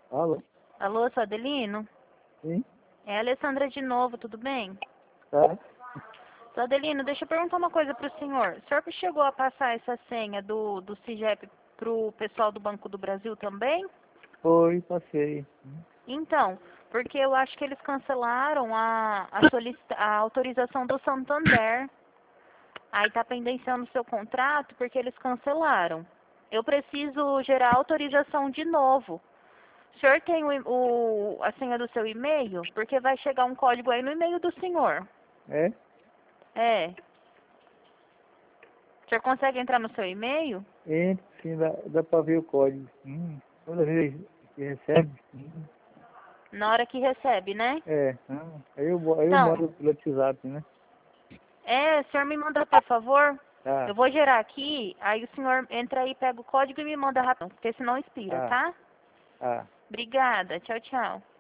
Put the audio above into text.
Alô? Alô, seu Adelino? Sim? É a Alessandra de novo, tudo bem? Tá? Seu Adelino, deixa eu perguntar uma coisa para o senhor. O senhor chegou a passar essa senha do CIGEP para o pessoal do Banco do Brasil também? Foi, passei. Então, porque eu acho que eles cancelaram a autorização do Santander. Aí está pendenciando o seu contrato porque eles cancelaram. Eu preciso gerar autorização de novo. O senhor tem a senha do seu e-mail? Porque vai chegar um código aí no e-mail do senhor. É? É. O senhor consegue entrar no seu e-mail? Entra, sim, dá pra ver o código. Toda vez que recebe. Na hora que recebe, né? É. Aí eu Então, mando pelo WhatsApp, né? o senhor me manda, por favor. Tá, Eu vou gerar aqui, aí o senhor entra aí, pega o código e me manda rápido, porque senão expira, tá, tá? tá. Obrigada. Tchau, tchau.